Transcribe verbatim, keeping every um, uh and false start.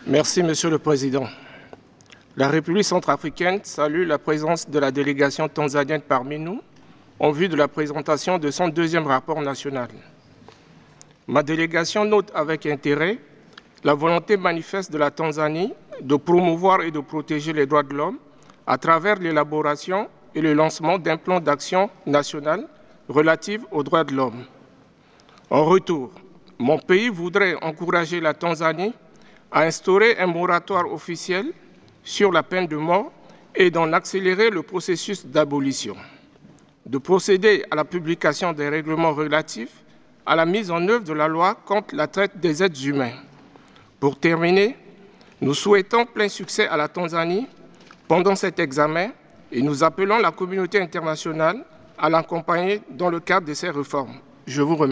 Merci, Monsieur le Président. La République centrafricaine salue la présence de la délégation tanzanienne parmi nous en vue de la présentation de son deuxième rapport national. Ma délégation note avec intérêt la volonté manifeste de la Tanzanie de promouvoir et de protéger les droits de l'homme à travers l'élaboration et le lancement d'un plan d'action national relatif aux droits de l'homme. En retour, mon pays voudrait encourager la Tanzanie à instaurer un moratoire officiel sur la peine de mort et d'en accélérer le processus d'abolition, de procéder à la publication des règlements relatifs à la mise en œuvre de la loi contre la traite des êtres humains. Pour terminer, nous souhaitons plein succès à la Tanzanie pendant cet examen et nous appelons la communauté internationale à l'accompagner dans le cadre de ces réformes. Je vous remercie.